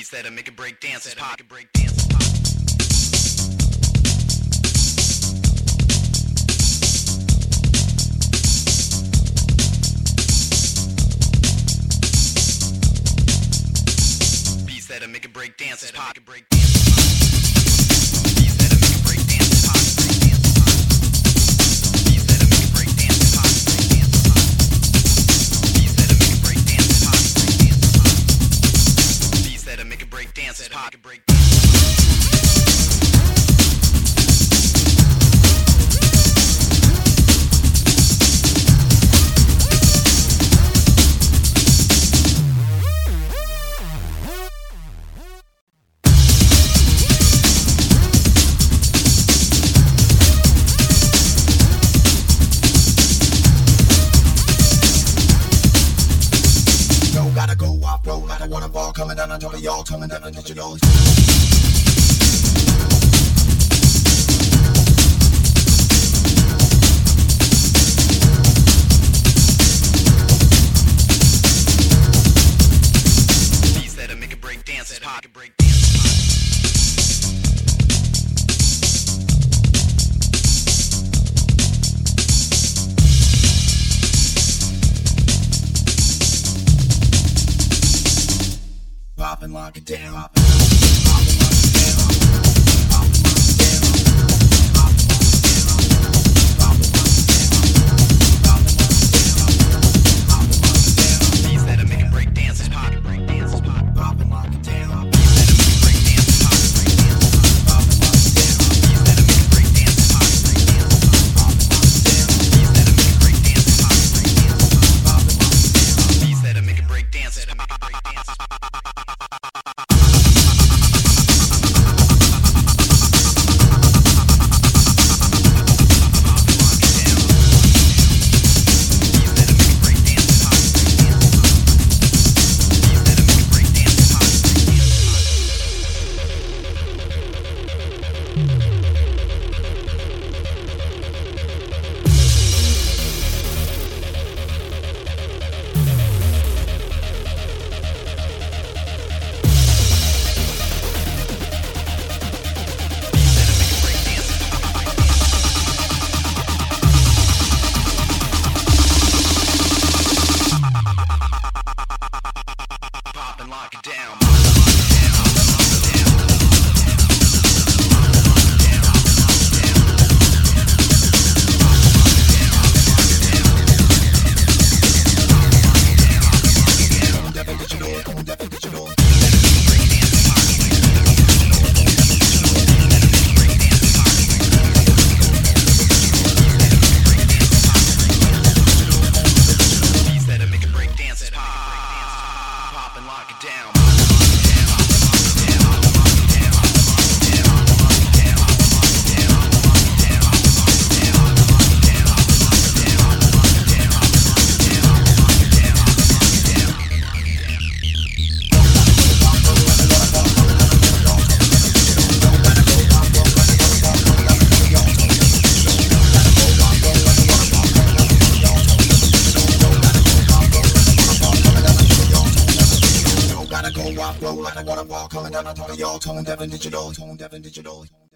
Beats that'll make it break dances pop. Beats that'll make it break dances pop. Beats that'll make it break dances pop. Beats that'll make it break dances pop. Beats that'll make it break dances pop. Beats that'll make it break dances pop. Gotta go off road, I don't wanna fall coming down on totally all coming down on digital. Beats that'll make it break dances pop. Pop and lock it down. Beats that'll make it break dances pop. Pop and lock it down. Beats that'll make it break dances pop. Beats that'll make it break dances pop. Beats that'll make it break dances pop. Beats that'll make it break dances pop. Lock it down. Beats that'll make it break dances pop and lock it down. Gotta go off road, I don't wanna walk coming down on totally all tone, Devin digital.